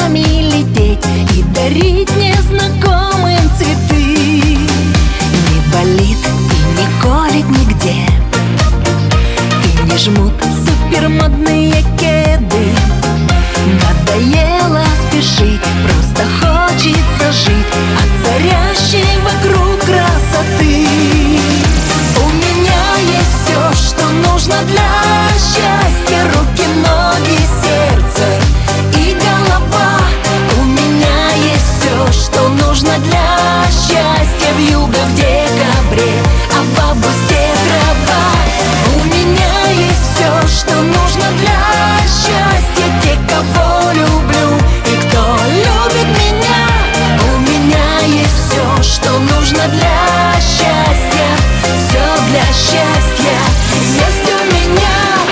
нами лететь и дарить незнакомым цветы. Не болит и не колет нигде, и не жмут супермодные кеды. Надоело спешить, просто хочется жить от царящей вокруг красоты. У меня есть все, что нужно для счастья: руки, ноги, сердце и голова. У меня есть все, что нужно для счастья: вьюга в декабре, а в августе трава. У меня есть все, что нужно для счастья: те, кого люблю и кто любит меня. У меня есть все, что нужно для счастья. Все для счастья есть у меня.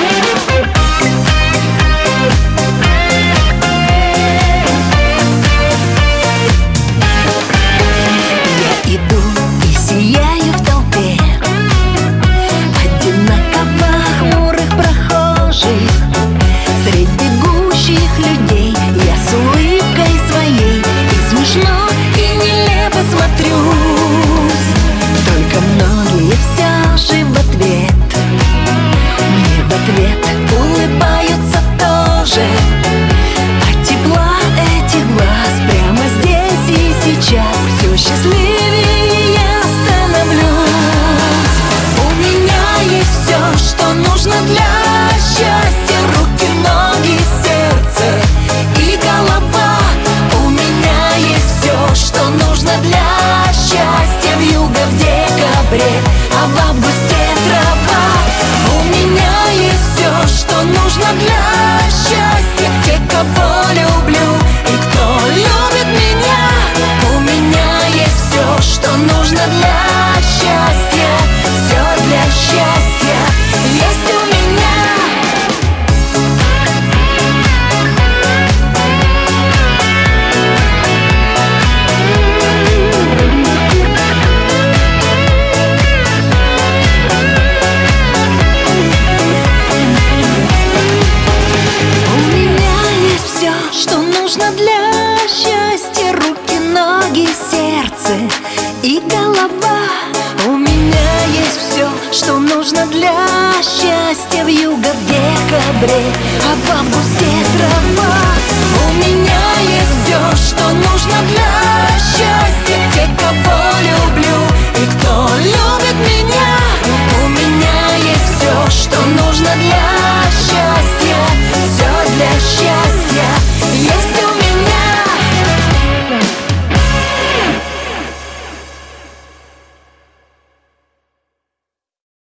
Я иду и сияю в толпе одинаково хмурых прохожих. Среди бегущих людей я с улыбкой своей и смешно, и нелепо смотрюсь. Только многие все же в ответ мне в ответ улыбаются тоже. От тепла этих глаз прямо здесь и сейчас все счастливее я становлюсь. У меня есть все, что нужно для счастья: руки, ноги, сердце и голова. У меня есть все, что нужно для счастья: вьюга в декабре, а в августе трава. У меня есть все, что нужно для счастья: те, кого люблю и кто любит меня. У меня есть все, что нужно для счастья. Все для счастья есть у меня. У меня есть все, что нужно для счастья: руки, ноги, сердце и голова. У меня есть все, что нужно для счастья: вьюга в декабре, а в августе трава.